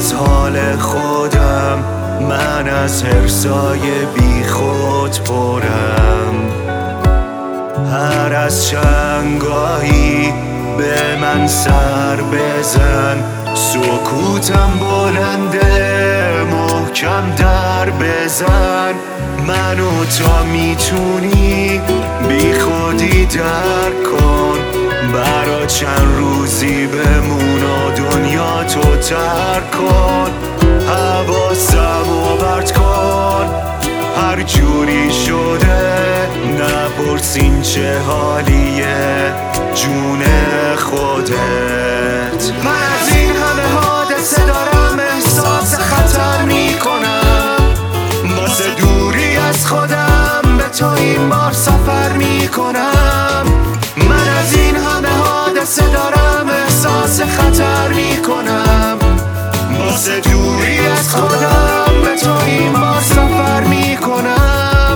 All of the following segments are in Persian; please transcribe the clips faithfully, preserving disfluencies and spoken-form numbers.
از حال خودم، من از حرصای بی خود پرم. هر از چنگاهی به من سر بزن، سکوتم بلنده محکم در بزن. منو تا میتونی بی خودی درک کن، برا چند روزی بمون و دنیا تو ترک کن. حواسمو پرت کن هر جوری شده، نپرسین چه حالیه جون خودت. من از این همه حادثه دارم احساس خطر میکنم، واسه دوری از خودم به تو این بار سفر میکنم. من از این همه حادثه دارم احساس خطر میکنم، واسه دوری از خودم به تو این بار سفر میکنم.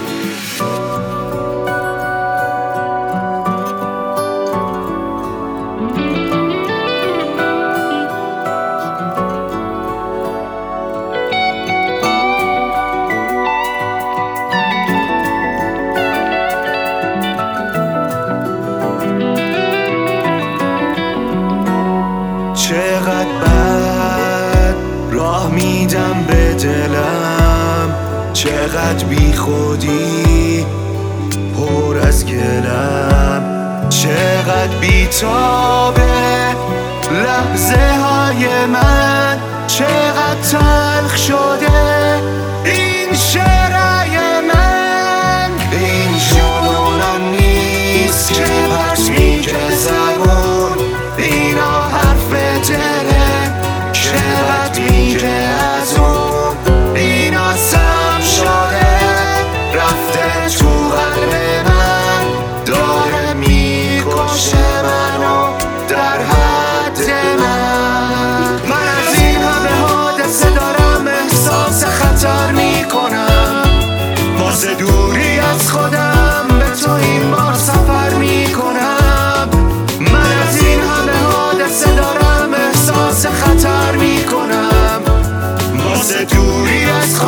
چقدر بد راه میدم به دلم، چقدر بی خودی پر از گلم. چقدر بی تابه لحظه های من، چقدر تلخ شده این شعرهای من. این جنونم نیست که پس میگه زبون، اینا حرف دله چقدر میگه از اون. اینا سم شده رفته تو قلب من، داره میکشه منو در حد من. من از این همه حادثه دارم احساس خطر میکنم، واسه دوری از خودم به تو این بار سفر میکنم. من از این همه حادثه دارم احساس خطر میکنم، واسه دوری از خودم